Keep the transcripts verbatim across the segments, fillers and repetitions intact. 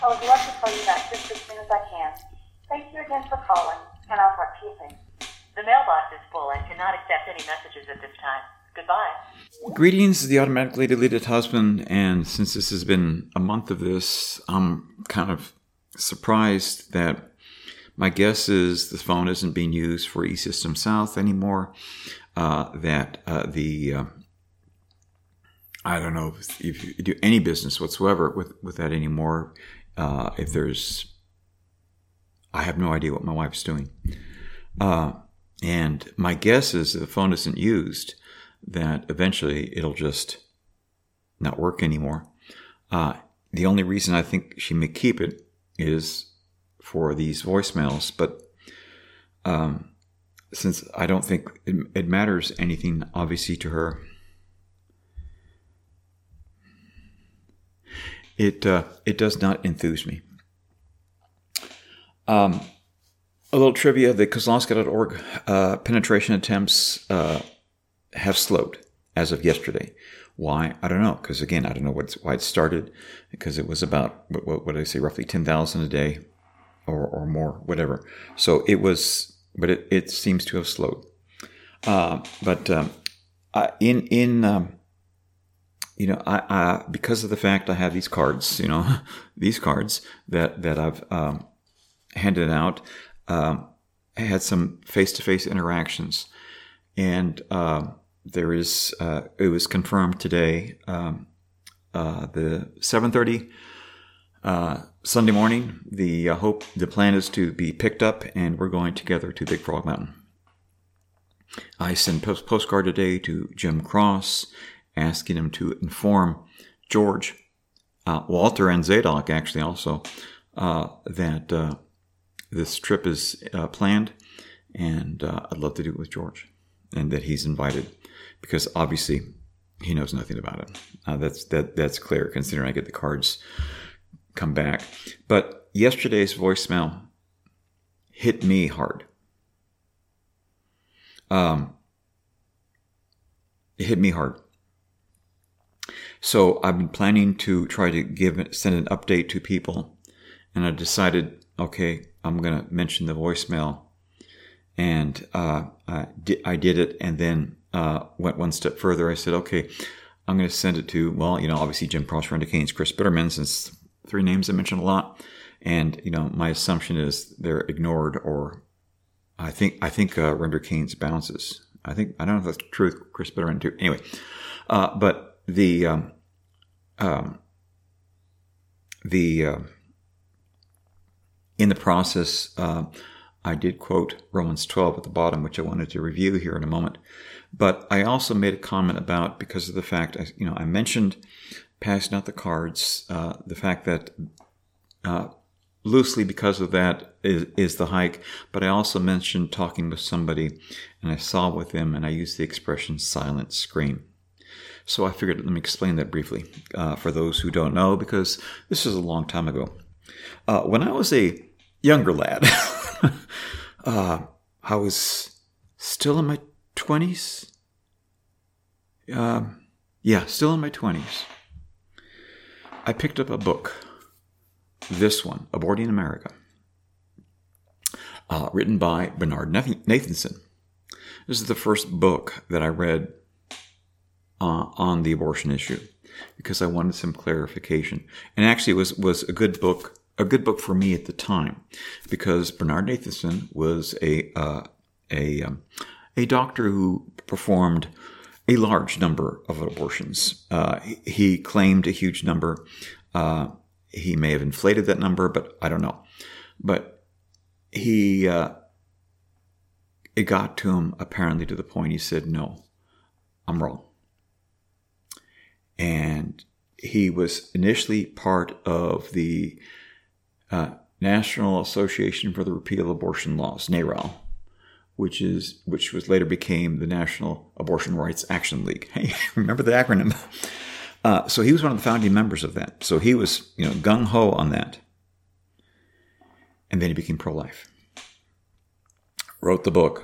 I would love to tell you that just as soon as I can. Thank you again for calling, and I'll talk to you soon. The mailbox is full and cannot accept any messages at this time. Goodbye. Greetings, the automatically deleted husband, and since this has been a month of this, I'm kind of surprised that my guess is the phone isn't being used for eSystem South anymore, uh, that uh, the, uh, I don't know if, if you do any business whatsoever with, with that anymore, uh, if there's, I have no idea what my wife's doing. Uh, and my guess is if the phone isn't used, that eventually it'll just not work anymore. Uh, the only reason I think she may keep it is for these voicemails, but um, since I don't think it, it matters anything, obviously, to her, it uh, it does not enthuse me. Um, a little trivia: the Kozlowski dot org uh, penetration attempts Uh, have slowed as of yesterday. Why? I don't know. Because again, I don't know what's, why it started. Because it was about, what, what did I say, roughly ten thousand a day or, or more, whatever. So it was, but it, it seems to have slowed. Uh, but um, I, in, in um, you know, I, I, because of the fact I have these cards, you know, these cards that, that I've um, handed out, um, I had some face-to-face interactions. And uh, there is, uh, it was confirmed today, um, uh, the seven thirty uh, Sunday morning, the uh, hope, the plan is to be picked up and we're going together to Big Frog Mountain. I sent post- postcard today to Jim Cross, asking him to inform George, uh, Walter and Zadok actually also, uh, that uh, this trip is uh, planned, and uh, I'd love to do it with George. And that he's invited, because obviously he knows nothing about it. Uh, that's that that's clear, considering I get the cards come back. But yesterday's voicemail hit me hard. Um, it hit me hard. So I've been planning to try to give send an update to people, and I decided, okay, I'm going to mention the voicemail. And uh, I, di- I did it, and then uh, went one step further. I said, okay, I'm going to send it to, well, you know, obviously Jim Cross, Renda Keynes, Chris Bitterman, since three names I mentioned a lot. And, you know, my assumption is they're ignored, or I think I think uh, Renda Keynes bounces. I think, I don't know if that's true with Chris Bitterman too. Anyway, uh, but the, um, um, the, uh, in the process, uh, I did quote Romans twelve at the bottom, which I wanted to review here in a moment. But I also made a comment about, because of the fact, I, you know, I mentioned passing out the cards, uh, the fact that uh, loosely because of that is, is the hike. But I also mentioned talking with somebody, and I saw with them, and I used the expression silent scream. So I figured, let me explain that briefly uh, for those who don't know, because this is a long time ago. Uh, when I was a younger lad, uh, I was still in my twenties. Um, yeah, still in my twenties. I picked up a book, this one, Aborting America, uh, written by Bernard Nathanson. This is the first book that I read uh, on the abortion issue, because I wanted some clarification. And actually, it was was a good book. A good book for me at the time, because Bernard Nathanson was a uh, a um, a doctor who performed a large number of abortions. Uh, he, he claimed a huge number. Uh, he may have inflated that number, but I don't know. But he uh, it got to him apparently to the point he said, "No, I'm wrong." And he was initially part of the Uh, National Association for the Repeal of Abortion Laws, NARAL, which is which was later became the National Abortion Rights Action League. Hey, remember the acronym? Uh, so he was one of the founding members of that. So he was, you know, gung ho on that, and then he became pro-life. Wrote the book,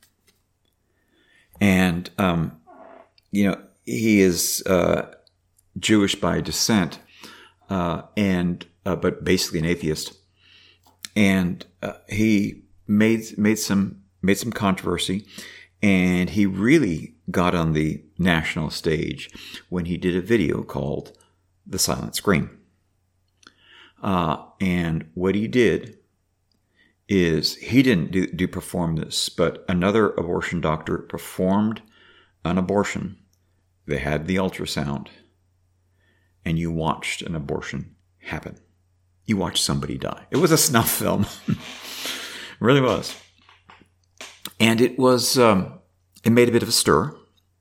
and um, you know, he is uh, Jewish by descent, uh, and uh, but basically an atheist. And uh, he made made some made some controversy, and he really got on the national stage when he did a video called "The Silent Scream." Uh, and what he did is he didn't do, do perform this, but another abortion doctor performed an abortion. They had the ultrasound, and you watched an abortion happen. You watched somebody die. It was a snuff film. It really was. And it was, um, it made a bit of a stir.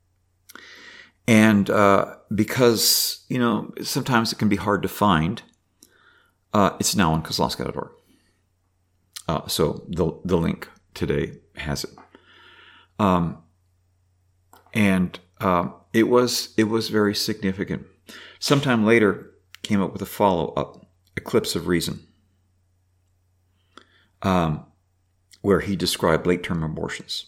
And uh, because, you know, sometimes it can be hard to find, uh, it's now on Kozlowski dot org. Uh, so the the link today has it. Um, and uh, it was it was very significant. Sometime later, came up with a follow-up, Eclipse of Reason, um, where he described late-term abortions.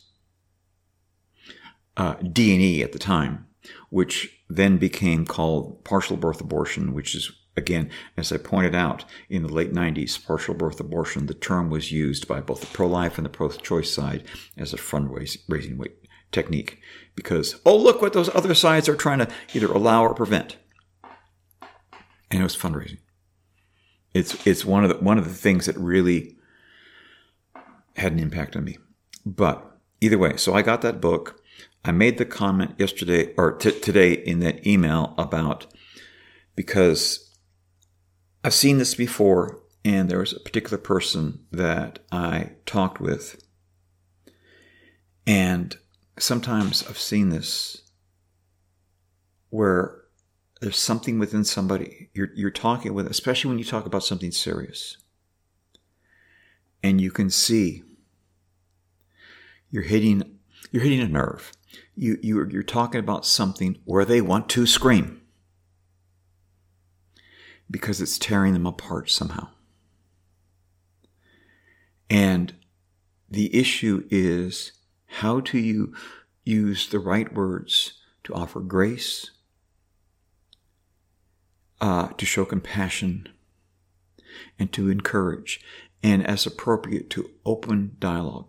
Uh, D and E at the time, which then became called partial birth abortion, which is, again, as I pointed out, in the late nineties, partial birth abortion, the term was used by both the pro-life and the pro-choice side as a fundraising technique. Because, oh, look what those other sides are trying to either allow or prevent. And it was fundraising. It's it's one of the one of the things that really had an impact on me. But either way, so I got that book. I made the comment yesterday or t- today in that email about, because I've seen this before, and there was a particular person that I talked with, and sometimes I've seen this where there's something within somebody you're you're talking with, especially when you talk about something serious, and you can see you're hitting you're hitting a nerve. You you you're talking about something where they want to scream because it's tearing them apart somehow. And the issue is, how do you use the right words to offer grace, uh, to show compassion, and to encourage, and as appropriate, to open dialogue.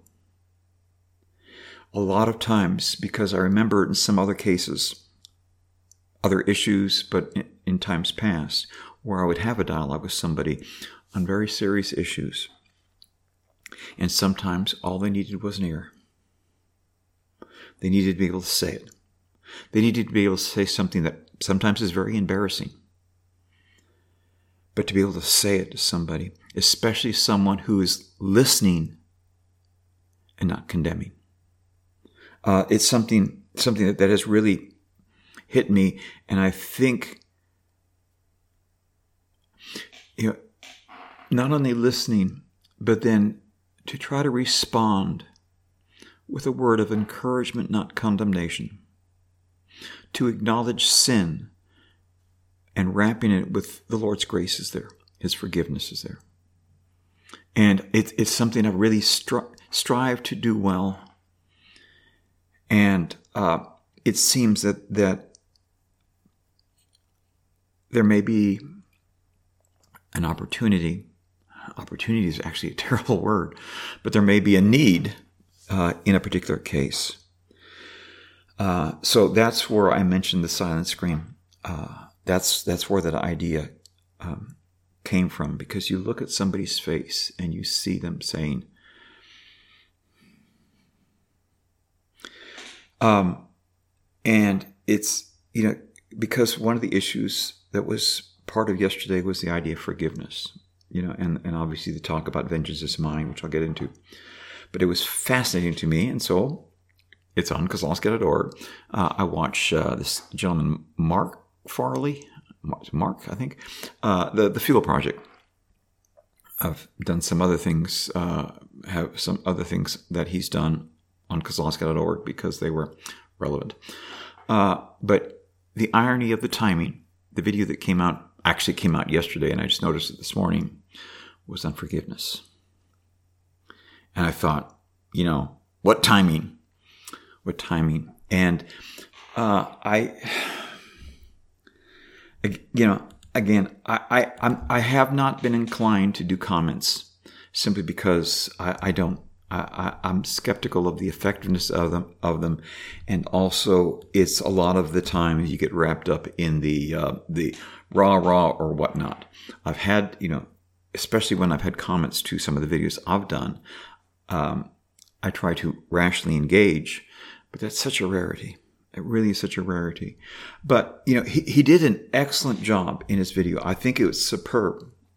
A lot of times, because I remember in some other cases, other issues, but in, in times past, where I would have a dialogue with somebody on very serious issues, and sometimes all they needed was an ear. They needed to be able to say it. They needed to be able to say something that sometimes is very embarrassing. But to be able to say it to somebody, especially someone who is listening and not condemning. Uh, it's something something that, that has really hit me, and I think, you know, not only listening, but then to try to respond with a word of encouragement, not condemnation. To acknowledge sin and wrapping it with the Lord's grace is there. His forgiveness is there. And it, it's something I really stri- strive to do well. And uh, it seems that, that there may be an opportunity. Opportunity is actually a terrible word, but there may be a need uh, in a particular case. Uh, so that's where I mentioned the silent scream. Uh, that's that's where that idea um, came from, because you look at somebody's face and you see them saying, um, and it's, you know, because one of the issues that was part of yesterday was the idea of forgiveness, you know, and, and obviously the talk about vengeance is mine, which I'll get into. But it was fascinating to me, and so it's on Kozlowski dot org. Uh, I watch uh, this gentleman, Mark Farley, Mark, I think, uh, the the Fuel Project. I've done some other things, uh, have some other things that he's done on Kozlowski dot org because they were relevant. Uh, but the irony of the timing, the video that came out, actually came out yesterday, and I just noticed it this morning, was on forgiveness. And I thought, you know, what timing? What timing? And uh, I, you know, again, I, I, I'm, I have not been inclined to do comments simply because I, I don't. I, I'm skeptical of the effectiveness of them, of them, and also it's a lot of the time you get wrapped up in the uh, the rah rah or whatnot. I've had, you know, especially when I've had comments to some of the videos I've done, um, I try to rationally engage, but that's such a rarity. It really is such a rarity. But you know, he he did an excellent job in his video. I think it was superb.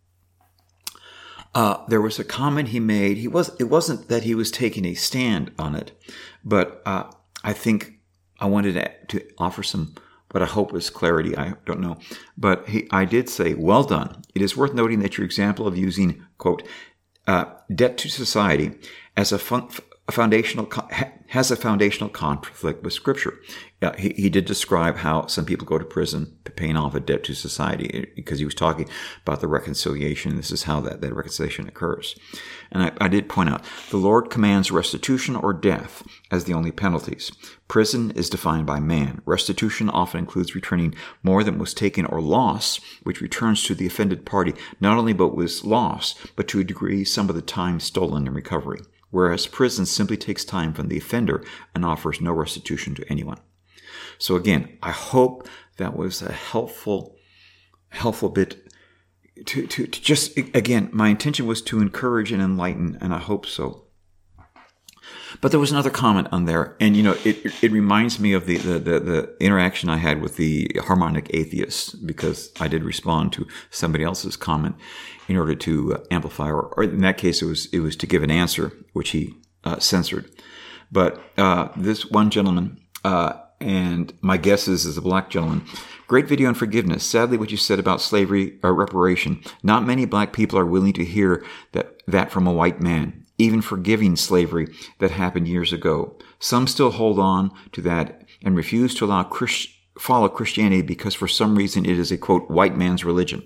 Uh, there was a comment he made. He was. It wasn't that he was taking a stand on it, but uh, I think I wanted to, to offer some what I hope was clarity. I don't know, but he, I did say, "Well done. It is worth noting that your example of using quote uh, debt to society as a, fun, a foundational has a foundational conflict with Scripture." Uh, he, he did describe how some people go to prison paying off a debt to society because he was talking about the reconciliation. This is how that, that reconciliation occurs. And I, I did point out, the Lord commands restitution or death as the only penalties. Prison is defined by man. Restitution often includes returning more than was taken or lost, which returns to the offended party not only what was lost, but to a degree some of the time stolen in recovery. Whereas prison simply takes time from the offender and offers no restitution to anyone. So again, I hope that was a helpful, helpful bit to, to, to just, again, my intention was to encourage and enlighten, and I hope so. But there was another comment on there, and you know, it it reminds me of the, the, the, the interaction I had with the harmonic atheists, because I did respond to somebody else's comment in order to amplify, or, or in that case, it was it was to give an answer, which he uh, censored. But uh, this one gentleman, uh, and my guess is, is a black gentleman. Great video on forgiveness. Sadly, what you said about slavery or reparation. Not many black people are willing to hear that, that from a white man, even forgiving slavery that happened years ago. Some still hold on to that and refuse to allow Christ, follow Christianity because for some reason it is a, quote, white man's religion.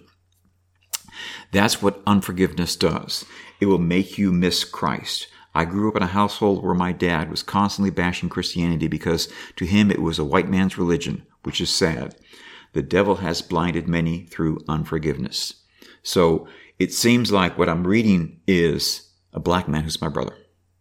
That's what unforgiveness does. It will make you miss Christ. I grew up in a household where my dad was constantly bashing Christianity because to him it was a white man's religion, which is sad. The devil has blinded many through unforgiveness. So it seems like what I'm reading is a black man who's my brother.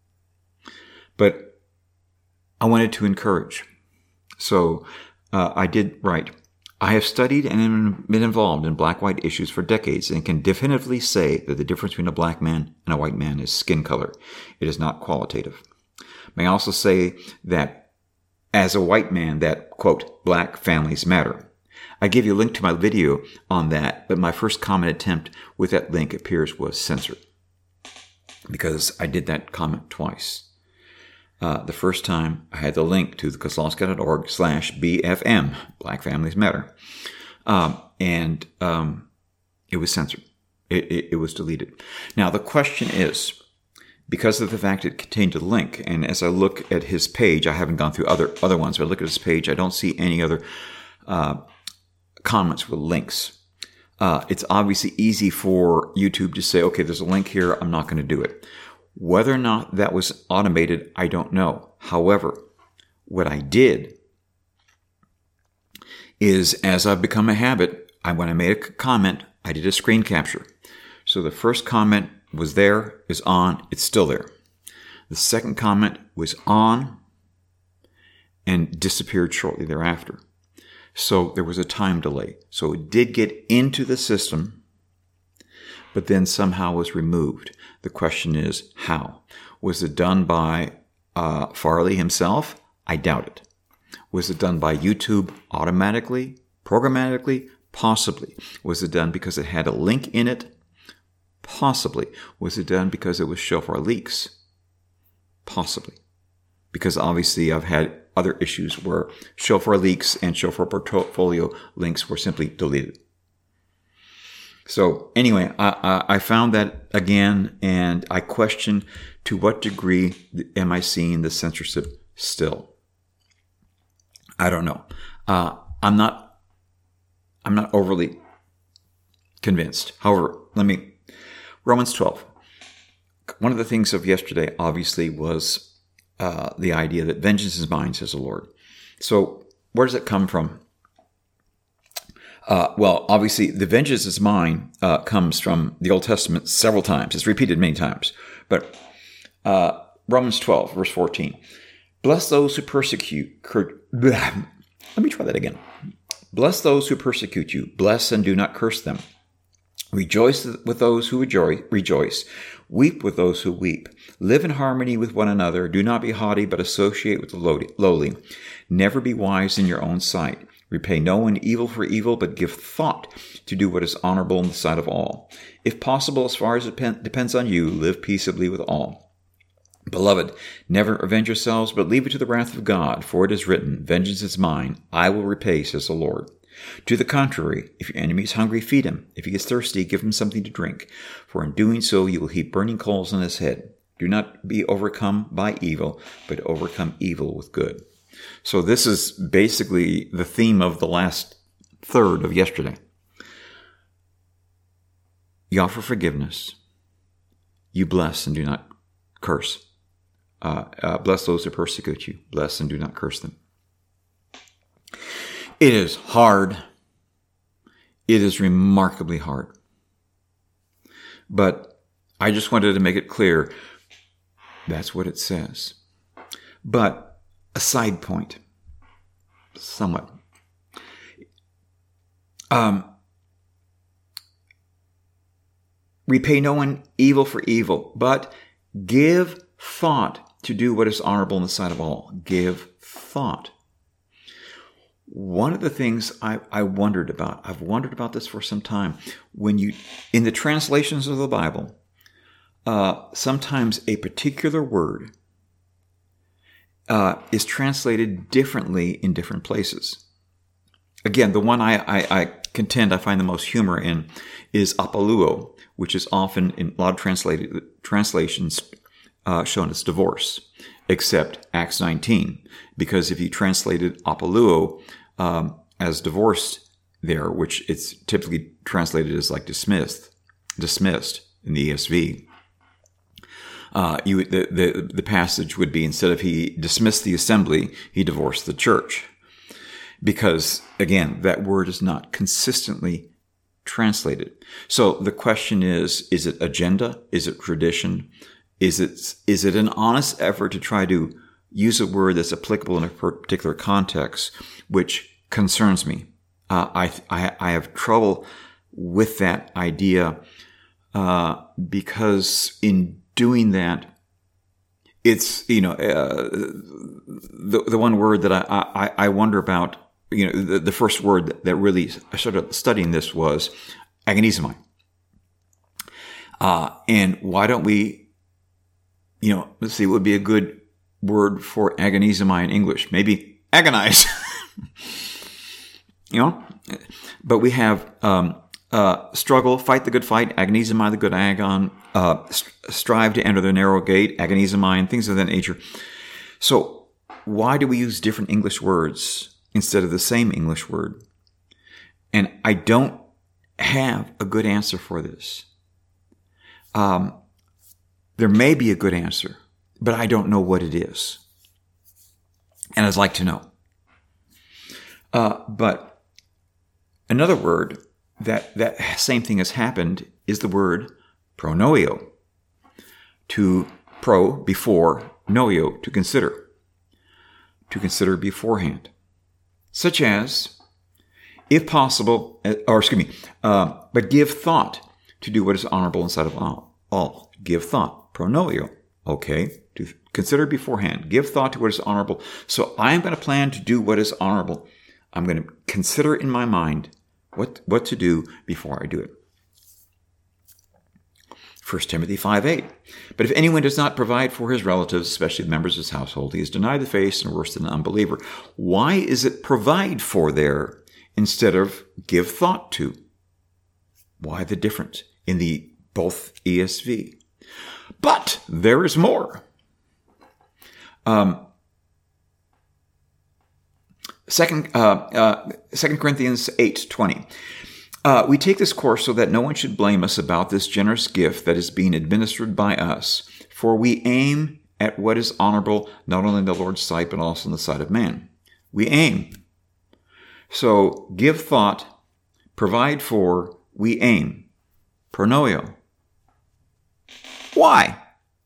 But I wanted to encourage. So uh, I did write, I have studied and been involved in black-white issues for decades and can definitively say that the difference between a black man and a white man is skin color. It is not qualitative. May I also say that as a white man that, quote, black families matter. I give you a link to my video on that, but my first comment attempt with that link appears was censored because I did that comment twice. Uh, the first time I had the link to the kozlowski.org slash BFM, Black Families Matter. Um, and um, it was censored. It, it, it was deleted. Now, the question is, because of the fact it contained a link, and as I look at his page, I haven't gone through other, other ones, but I look at his page, I don't see any other uh, comments with links. Uh, it's obviously easy for YouTube to say, okay, there's a link here, I'm not going to do it. Whether or not that was automated, I don't know. However, what I did is, as I've become a habit, I, when I made a comment, I did a screen capture. So the first comment was there, is on, it's still there. The second comment was on and disappeared shortly thereafter. So there was a time delay. So it did get into the system, but then somehow was removed. The question is, how? Was it done by uh, Farley himself? I doubt it. Was it done by YouTube automatically, programmatically? Possibly. Was it done because it had a link in it? Possibly. Was it done because it was Shofar Leaks? Possibly. Because obviously I've had other issues where Shofar Leaks and Shofar Portfolio links were simply deleted. So anyway, I, I found that again, and I question to what degree am I seeing the censorship still? I don't know. Uh, I'm not. I'm not overly convinced. However, let me. Romans twelve. One of the things of yesterday, obviously, was uh, the idea that vengeance is mine, says the Lord. So where does it come from? Uh, well, obviously, the vengeance is mine uh, comes from the Old Testament several times. It's repeated many times. But uh, Romans twelve, verse fourteen. Bless those who persecute. Cur- Let me try that again. Bless those who persecute you. Bless and do not curse them. Rejoice with those who rejoice. Weep with those who weep. Live in harmony with one another. Do not be haughty, but associate with the lowly. Never be wise in your own sight. Repay no one evil for evil, but give thought to do what is honorable in the sight of all. If possible, as far as it depends on you, live peaceably with all. Beloved, never avenge yourselves, but leave it to the wrath of God, for it is written, Vengeance is mine, I will repay, says the Lord. To the contrary, if your enemy is hungry, feed him. If he is thirsty, give him something to drink. For in doing so, you will heap burning coals on his head. Do not be overcome by evil, but overcome evil with good. So this is basically the theme of the last third of yesterday. You offer forgiveness. You bless and do not curse. Uh, uh, bless those who persecute you. Bless and do not curse them. It is hard. It is remarkably hard. But I just wanted to make it clear. That's what it says. But a side point, somewhat. Um, repay no one evil for evil, but give thought to do what is honorable in the sight of all. Give thought. One of the things I, I wondered about, I've wondered about this for some time, when you, in the translations of the Bible, uh, sometimes a particular word uh, is translated differently in different places. Again, the one I, I, I contend I find the most humor in is apoluo, which is often in a lot of translated translations uh, shown as divorce, except Acts nineteen, because if you translated apoluo um, as divorced there, which it's typically translated as like dismissed, dismissed in the E S V, uh, you the, the the passage would be, instead of he dismissed the assembly, he divorced the church. Because, again, that word is not consistently translated. So the question is, is it agenda? Is it tradition? Is it, is it an honest effort to try to use a word that's applicable in a particular context, which concerns me? Uh, I, I, I have trouble with that idea uh, because in doing that, it's, you know, uh, the the one word that I, I, I wonder about, you know, the, the first word that, that really I started studying this was agonizomai. Uh, and why don't we, you know, let's see, what would be a good word for agonizomai in English? Maybe agonize. You know? But we have um, uh, struggle, fight the good fight, agonizomai, the good agon, uh, strive to enter the narrow gate, agonizomai, and things of that nature. So why do we use different English words instead of the same English word? And I don't have a good answer for this. Um, there may be a good answer, but I don't know what it is. And I'd like to know. Uh, but another word that that same thing has happened is the word pronoio. To pro, before, noio, to consider. To consider beforehand. Such as, if possible, or excuse me, uh, but give thought to do what is honorable inside of all. all. Give thought. Pronoio. Okay. To consider beforehand. Give thought to what is honorable. So I am going to plan to do what is honorable. I'm going to consider in my mind what, what to do before I do it. First Timothy five eight. But if anyone does not provide for his relatives, especially the members of his household, he is denied the faith and worse than an unbeliever. Why is it provide for there instead of give thought to? Why the difference in the both E S V? But there is more. Um, second, uh, uh, Second Corinthians eight twenty. Uh, we take this course so that no one should blame us about this generous gift that is being administered by us, for we aim at what is honorable not only in the Lord's sight, but also in the sight of man. We aim. So give thought provide for, we aim. Pronoio. Why?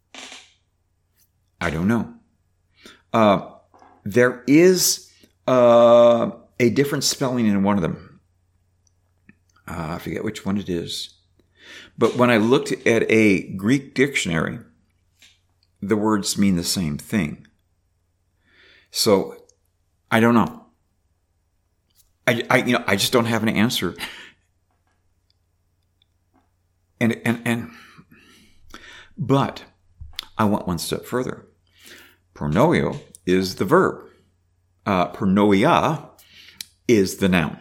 I don't know. Uh, there is uh, a different spelling in one of them. Uh, I forget which one it is. But when I looked at a Greek dictionary, the words mean the same thing. So I don't know. I, I you know I just don't have an answer. And and and but I went one step further. Pronoio is the verb. Uh, pronoia is the noun.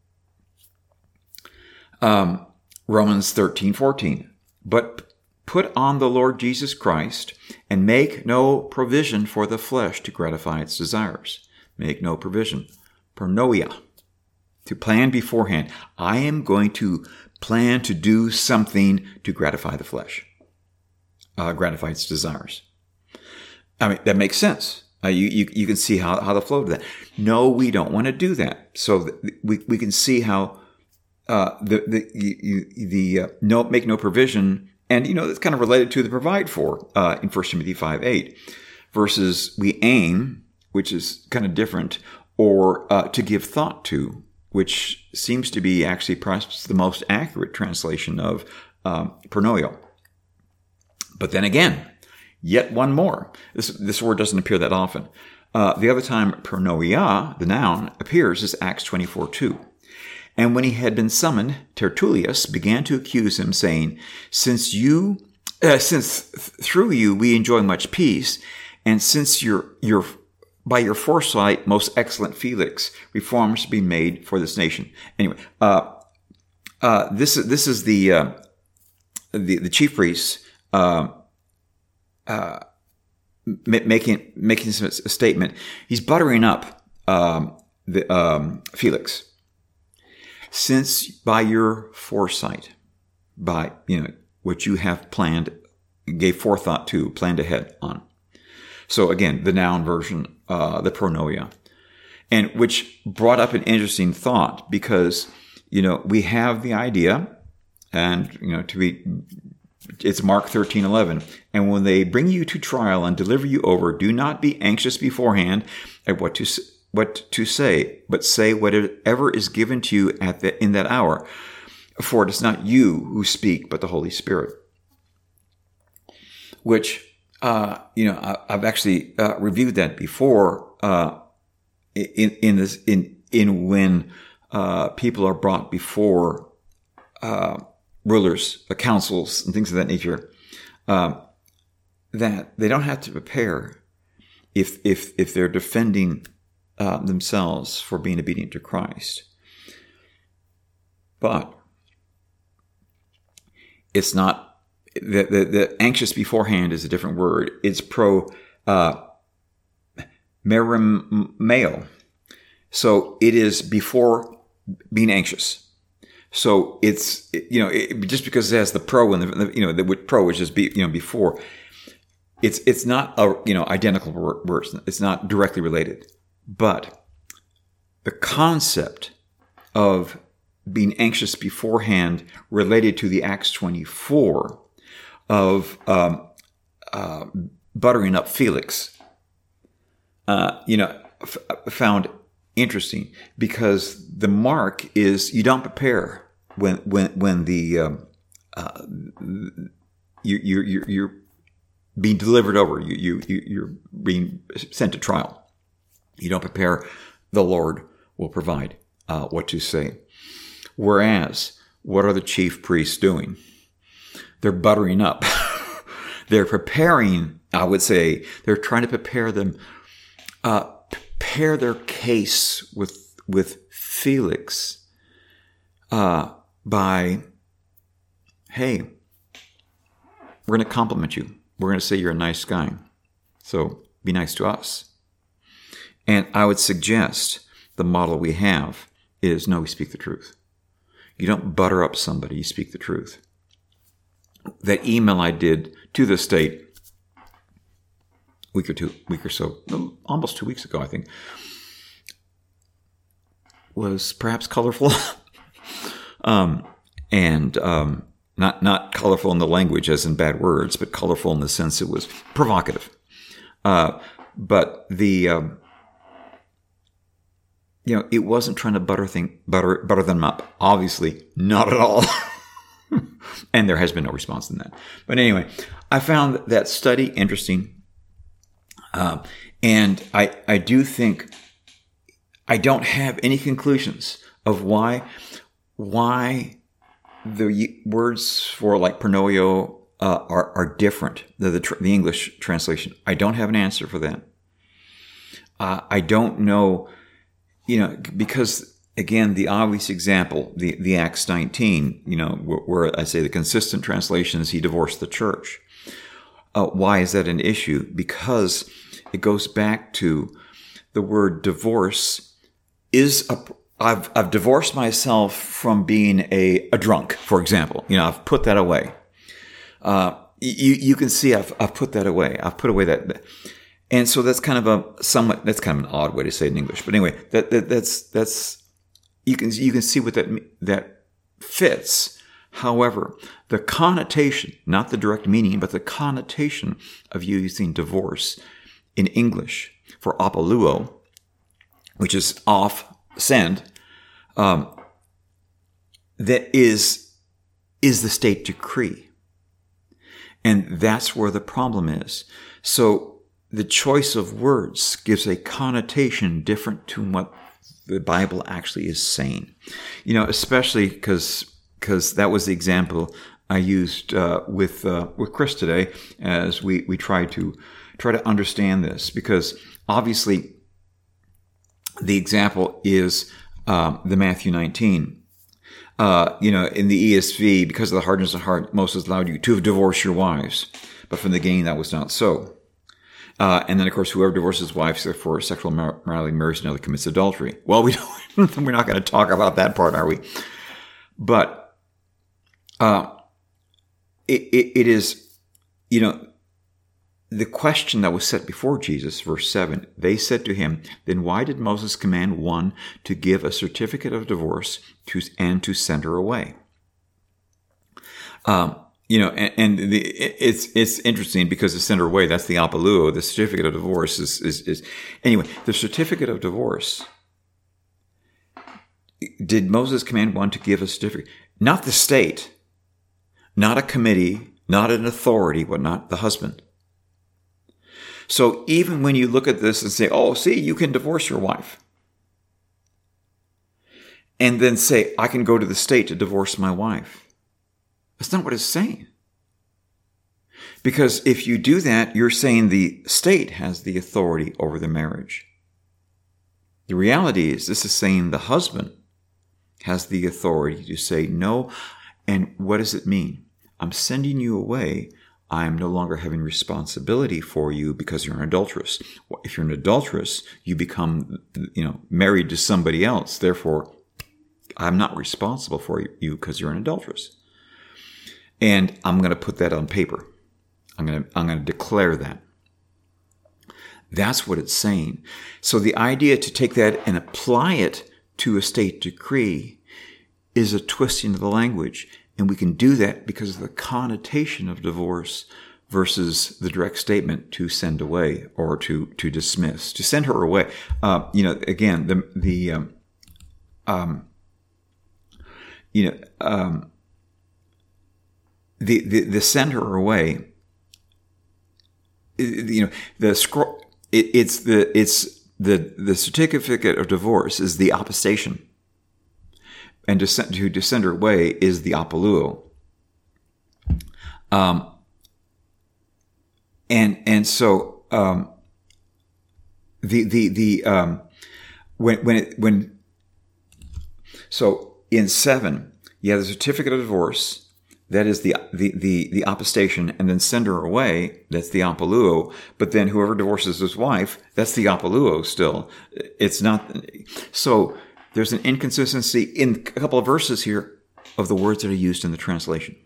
Um, Romans thirteen fourteen. But put on the Lord Jesus Christ and make no provision for the flesh to gratify its desires. Make no provision. Pronoia. To plan beforehand. I am going to plan to do something to gratify the flesh. Uh, gratify its desires. I mean, that makes sense. Uh, you, you you can see how, how the flow to that. No, we don't want to do that. So th- we we can see how uh, the the you, the uh, no make no provision, and you know that's kind of related to the provide for uh, in First Timothy five eight, versus we aim, which is kind of different, or uh, to give thought to, which seems to be actually perhaps the most accurate translation of um, pronoio. But then again, yet one more. This this word doesn't appear that often. Uh, the other time pronoia, the noun, appears is Acts twenty-four two. And when he had been summoned, Tertullius began to accuse him, saying, Since you, uh, since th- through you we enjoy much peace, and since your your by your foresight, most excellent Felix, reforms be made for this nation. Anyway, uh, uh, this is this is the uh, the the chief priests. Uh, uh, making making a statement. He's buttering up um, the um, Felix. Since by your foresight, by you know what you have planned, gave forethought to, planned ahead on. So again, the noun version, uh, the pronoia, and which brought up an interesting thought because you know we have the idea, and you know to be. It's Mark thirteen eleven. And when they bring you to trial and deliver you over, do not be anxious beforehand at what to what to say, but say whatever is given to you at the, in that hour. For it is not you who speak, but the Holy Spirit. Which, uh, you know, I, I've actually uh, reviewed that before uh, in in this in in when uh, people are brought before. Uh, rulers, the councils, and things of that nature, um, that they don't have to prepare if if if they're defending uh, themselves for being obedient to Christ. But it's not the the, the anxious beforehand is a different word. It's pro uh, merimeo, so it is before being anxious. So it's, you know, it, just because it has the pro and the, you know, the pro is just be, you know, before, it's, it's not a, you know, identical words. It's not directly related, but the concept of being anxious beforehand related to the Acts twenty-four of, um, uh, buttering up Felix, uh, you know, f- found interesting because the mark is you don't prepare when when when the um, uh, you you you're, you're being delivered over you you you you're being sent to trial. You don't prepare. The Lord will provide uh, what to say. Whereas, what are the chief priests doing? They're buttering up. They're preparing. I would say they're trying to prepare them. Uh, prepare their case with with Felix uh, by, hey, we're going to compliment you. We're going to say you're a nice guy. So be nice to us. And I would suggest the model we have is, no, we speak the truth. You don't butter up somebody, you speak the truth. That email I did to the state week or two, week or so, almost two weeks ago, I think, was perhaps colorful. um, and um, not not colorful in the language, as in bad words, but colorful in the sense it was provocative. Uh, but the um, you know, it wasn't trying to butter thing butter butter them up. Obviously, not at all. And there has been no response in that. But anyway, I found that study interesting, uh, and I I do think I don't have any conclusions of why why the words for like pronoio uh, are are different than the tr- the English translation. I don't have an answer for that. Uh, I don't know, you know, because. Again, the obvious example, the, the Acts nineteen, you know, where, where I say the consistent translation is he divorced the church. Uh, why is that an issue? Because it goes back to the word divorce is a, I've, I've divorced myself from being a, a drunk, for example. You know, I've put that away. Uh, you, you can see I've, I've put that away. I've put away that. And so that's kind of a somewhat, that's kind of an odd way to say it in English. But anyway, that, that that's, that's, You can you can see what that that fits. However, the connotation, not the direct meaning, but the connotation of using divorce in English for apoluo, which is off, send, um, that is is the state decree, and that's where the problem is. So the choice of words gives a connotation different to what the Bible actually is saying, you know, especially because because that was the example I used uh, with uh, with Chris today as we we try to try to understand this, because obviously the example is um, the Matthew nineteen. Uh, you know, in the E S V, because of the hardness of heart, Moses allowed you to divorce your wives, but from the beginning that was not so. Uh, and then, of course, whoever divorces his wife for sexual immorality marries another commits adultery. Well, we don't, we're not going to talk about that part, are we? But uh, it, it, it is, you know, the question that was set before Jesus, verse seven, they said to him, then why did Moses command one to give a certificate of divorce to, and to send her away? Um, You know, and, and the, it's it's interesting because the send her away, that's the apoluo. The certificate of divorce is, is, is anyway, the certificate of divorce. Did Moses command one to give a certificate? Not the state, not a committee, not an authority, but not the husband. So even when you look at this and say, oh, see, you can divorce your wife. And then say, I can go to the state to divorce my wife. That's not what it's saying. Because if you do that, you're saying the state has the authority over the marriage. The reality is, this is saying the husband has the authority to say no. And what does it mean? I'm sending you away. I'm no longer having responsibility for you because you're an adulteress. If you're an adulteress, you become, you know, married to somebody else. Therefore, I'm not responsible for you because you're an adulteress. And I'm going to put that on paper. I'm going to, I'm going to declare that. That's what it's saying. So the idea to take that and apply it to a state decree is a twisting of the language. And we can do that because of the connotation of divorce versus the direct statement to send away or to, to dismiss, to send her away. Uh, you know, again, the, the, um, um, you know, um, The, the the send her away, you know, the scroll. It, it's the it's the the certificate of divorce is the opposition, and to send to, to send her away is the apoluo. Um. And and so um. The the the um, when when it when. So in seven, you have the certificate of divorce. That is the, the, the, the opposition, and then send her away. That's the apoluo. But then whoever divorces his wife, that's the apoluo still. It's not. So there's an inconsistency in a couple of verses here of the words that are used in the translation.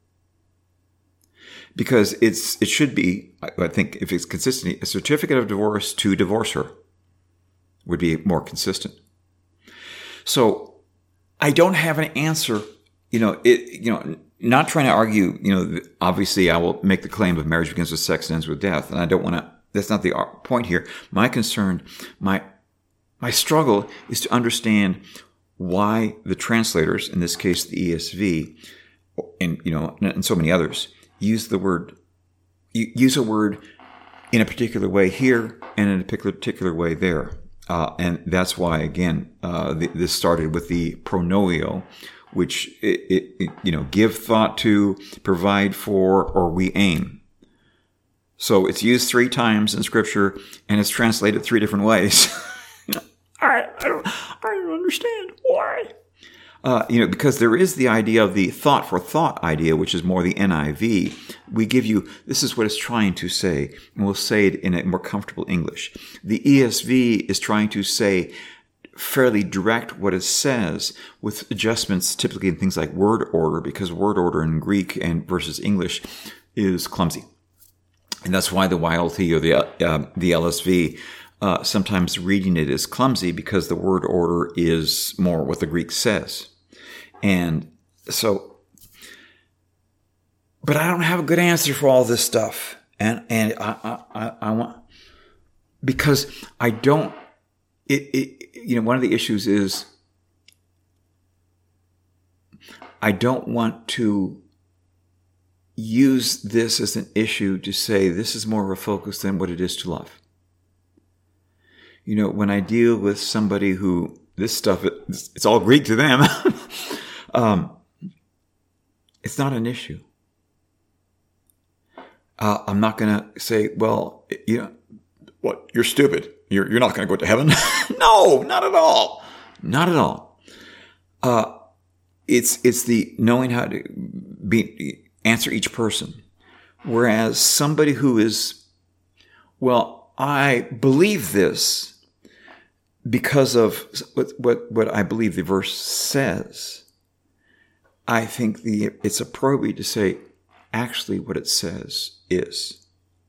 Because it's, it should be, I think if it's consistent, a certificate of divorce to divorce her would be more consistent. So I don't have an answer. You know, it, you know, not trying to argue, you know, obviously I will make the claim of marriage begins with sex and ends with death. And I don't want to, that's not the point here. My concern, my, my struggle is to understand why the translators, in this case, the E S V, and, you know, and so many others, use the word, use a word in a particular way here and in a particular, particular way there. Uh, and that's why, again, uh, the, this started with the pronoio, which, it, it, it, you know, give thought to, provide for, or we aim. So it's used three times in Scripture, and it's translated three different ways. I, I, don't, I don't understand why. Uh, you know, because there is the idea of the thought for thought idea, which is more the N I V. We give you, this is what it's trying to say, and we'll say it in a more comfortable English. The E S V is trying to say fairly direct what it says with adjustments typically in things like word order, because word order in Greek and versus English is clumsy. And that's why the Y L T or the, uh, the L S V, uh, sometimes reading it is clumsy because the word order is more what the Greek says. And so, but I don't have a good answer for all this stuff. And, and I, I, I want, because I don't, it, it, you know, one of the issues is I don't want to use this as an issue to say this is more of a focus than what it is to love. You know, when I deal with somebody who this stuff, it's, it's all Greek to them. um, it's not an issue. Uh, I'm not going to say, well, you know, what? You're stupid. You're, you're not going to go to heaven. No, not at all. Not at all. Uh, it's, it's the knowing how to be, answer each person. Whereas somebody who is, well, I believe this because of what, what, what I believe the verse says. I think the, it's appropriate to say, actually what it says is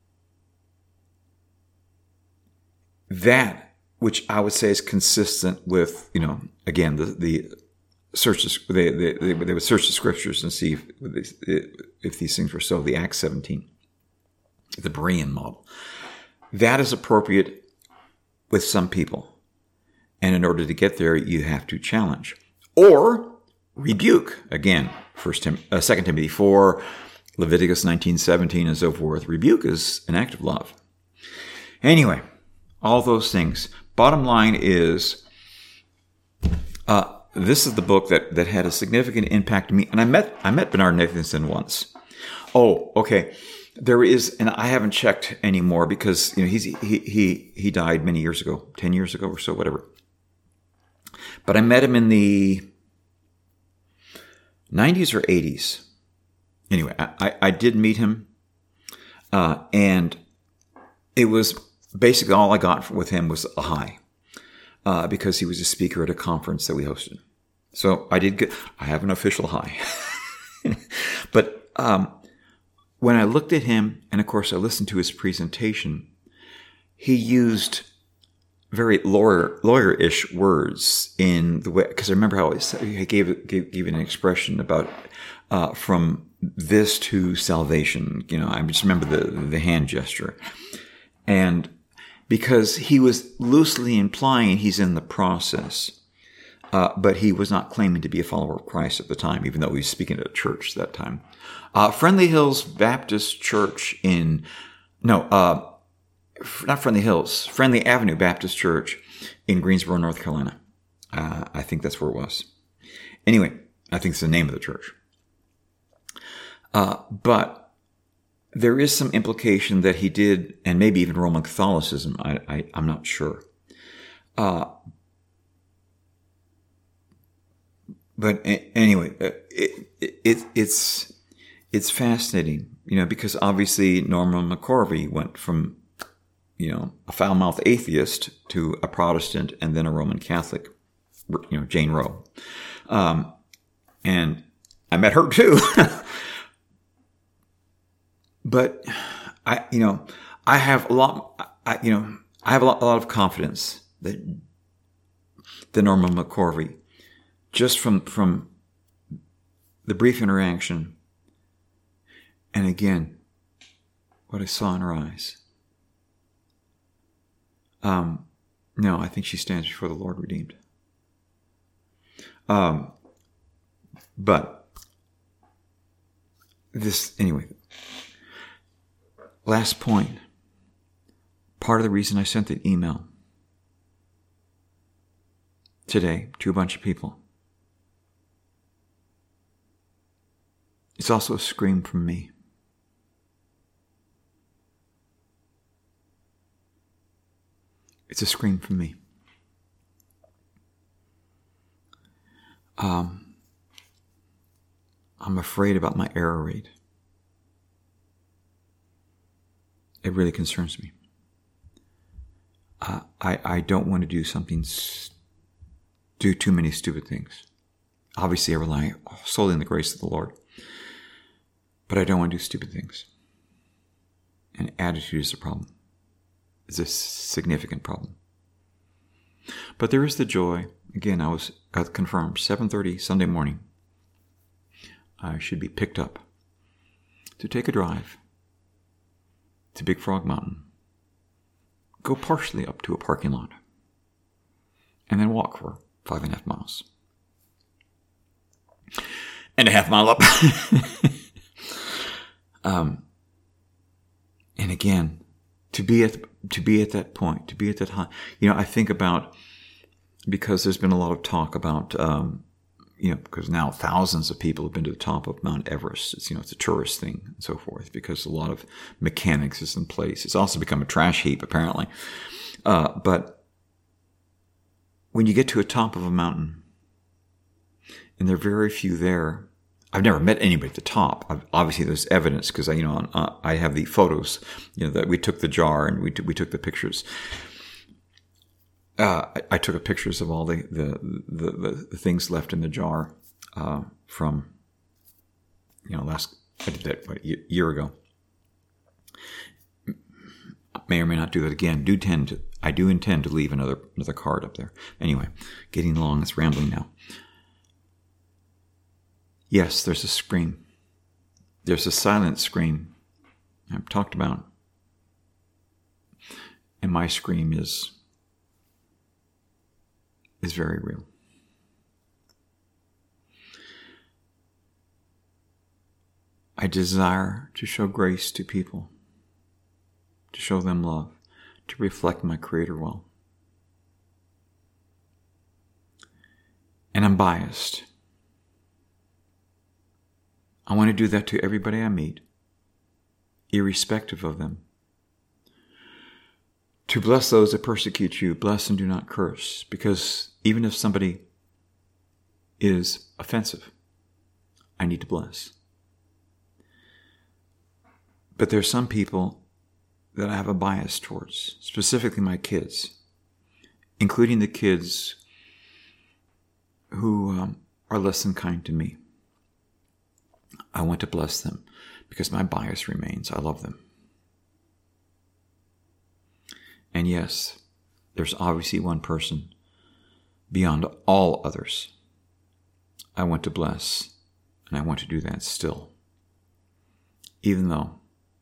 that which I would say is consistent with, you know, again, the, the search, they, they, they, they would search the scriptures and see if, if these things were so, the Acts seventeen, the Berean model. That is appropriate with some people. And in order to get there, you have to challenge or rebuke. Again, First Tim, uh, Second Timothy four, Leviticus nineteen seventeen, and so forth. Rebuke is an act of love. Anyway, all those things. Bottom line is, uh, this is the book that, that had a significant impact on me. And I met I met Bernard Nathanson once. Oh, okay. There is, and I haven't checked anymore because you know he's he he he died many years ago, ten years ago or so, whatever. But I met him in the nineties or eighties. Anyway, I, I, I did meet him, uh, and it was basically all I got with him was a high, uh, because he was a speaker at a conference that we hosted. So I did get, I have an official high. But um, when I looked at him, and of course I listened to his presentation, he used very lawyer, lawyer-ish words in the way, because I remember how he gave, gave, gave an expression about uh, from this to salvation. You know, I just remember the, the hand gesture. And because he was loosely implying he's in the process, uh, but he was not claiming to be a follower of Christ at the time, even though he was speaking at a church at that time. Uh, Friendly Hills Baptist Church in, no, uh, not Friendly Hills, Friendly Avenue Baptist Church in Greensboro, North Carolina. Uh, I think that's where it was. Anyway, I think it's the name of the church. Uh, but there is some implication that he did, and maybe even Roman Catholicism, I, I, I'm not sure. Uh, but anyway, it, it, it's, it's fascinating, you know, because obviously Norman McCorvey went from, you know, a foul-mouthed atheist to a Protestant and then a Roman Catholic, you know, Jane Roe. Um, and I met her too. But I, you know, I have a lot, I, you know, I have a lot, a lot of confidence that the Norman McCorvey just from from the brief interaction, and again, what I saw in her eyes. Um, no, I think she stands before the Lord redeemed. Um, but this, anyway, last point, part of the reason I sent the email today to a bunch of people, it's also a scream from me. It's a scream from me. Um, I'm afraid about my error rate. It really concerns me. Uh, I, I don't want to do something, do too many stupid things. Obviously, I rely solely on the grace of the Lord. But I don't want to do stupid things. And attitude is a problem. It's a significant problem. But there is the joy. Again, I was got confirmed seven thirty Sunday morning. I should be picked up to take a drive to Big Frog Mountain. Go partially up to a parking lot. And then walk for five and a half miles. And a half mile up. um, and again, to be at to be at that point, to be at that high, you know, I think about, because there's been a lot of talk about, um, you know, because now thousands of people have been to the top of Mount Everest. It's, you know, it's a tourist thing and so forth, because a lot of mechanics is in place. It's also become a trash heap, apparently. Uh, but when you get to the top of a mountain, and there are very few there, I've never met anybody at the top. I've, obviously, there's evidence, because I, you know, uh, I have the photos, you know, that we took the jar and we t- we took the pictures. Uh, I, I took a pictures of all the the, the, the, the things left in the jar uh, from, you know, last, I did that what, a year ago. May or may not do that again. Do tend to, I do intend to leave another another card up there. Anyway, getting long, it's rambling now. Yes, there's a scream. There's a silent scream I've talked about. And my scream is, is very real. I desire to show grace to people, to show them love, to reflect my Creator well. And I'm biased. I want to do that to everybody I meet, irrespective of them. To bless those that persecute you, bless and do not curse, because even if somebody is offensive, I need to bless. But there's some people that I have a bias towards, specifically my kids, including the kids who um, are less than kind to me. I want to bless them because my bias remains. I love them. And yes, there's obviously one person beyond all others I want to bless, and I want to do that still, even though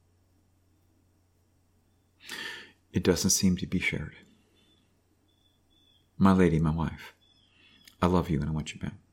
it doesn't seem to be shared. My lady, my wife, I love you and I want you back.